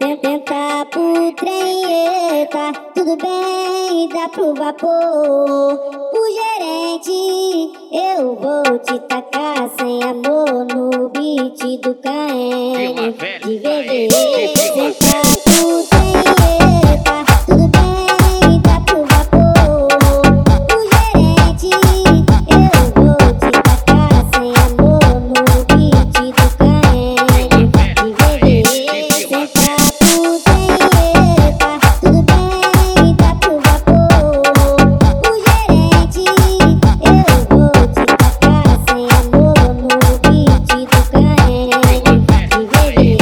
Tenta pro trem, tá tudo bem, dá pro vapor. O gerente, eu vou te tacar sem amor no beat do KM. De VV, tenta pro trem, tá tudo bem, dá pro vapor. O gerente, eu vou te tacar sem amor no beat do KM. De VV, tenta pro trem, tá tudo bem, dá pro vapor. O gerente, eu vou te tacar sem amor no beat do KM. De VV.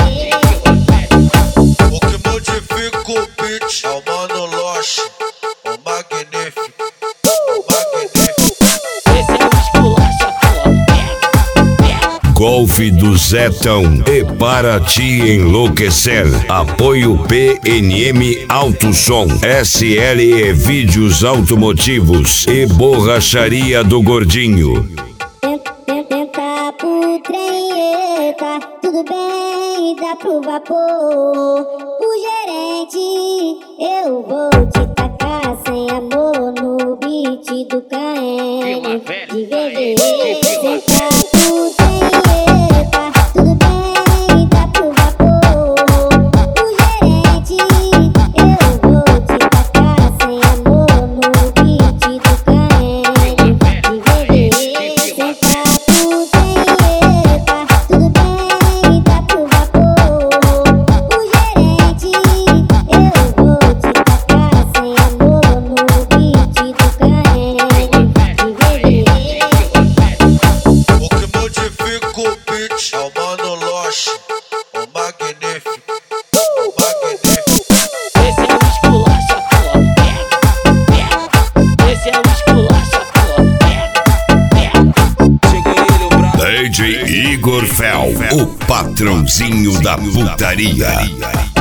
O que modifica o beat é o Mano Loche, o magnífico, o magnífico. Esse é o esculacha, pô. Golfe do Zetão e para te enlouquecer. Apoio PNM Alto Som, SLE Vídeos Automotivos e Borracharia do Gordinho. Tenta pro trem, tá tudo bem, dá pro vapor. O gerente, eu vou te tacar sem amor no beat do KM. De VV, tenta pro trem, tá tudo bem, dá pro vapor. O gerente, eu vou te tacar sem amor no beat do KM. De VV, tenta pro trem, tá tudo bem, dá pro vapor. O gerente, eu vou te tacar sem amor no beat do KM. De VV. O que modifica o beat é o Mano Loche, o magnífico, o magnífico. Esse é o esculacha, pô. Esse é o esculacha, pô. Chega ele, o brabo. DJ Igor Fel, o patrãozinho da putaria.